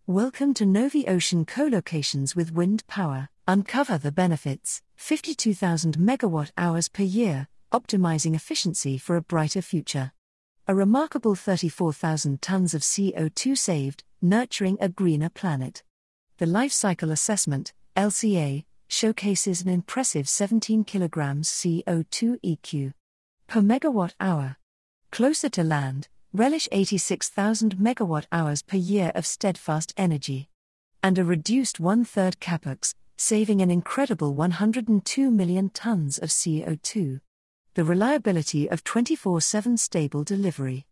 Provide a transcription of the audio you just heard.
Welcome to Novi Ocean Co-locations with wind power. Uncover the benefits. 52,000 megawatt hours per year, optimizing efficiency for a brighter future. A remarkable 34,000 tons of CO2 saved, nurturing a greener planet. The Life Cycle Assessment, LCA, showcases an impressive 17 kilograms CO2 EQ per megawatt hour. Closer to land, relish 86,000 megawatt hours per year of steadfast energy. And a reduced one-third capex, saving an incredible 102 million tons of CO2. The reliability of 24/7 stable delivery.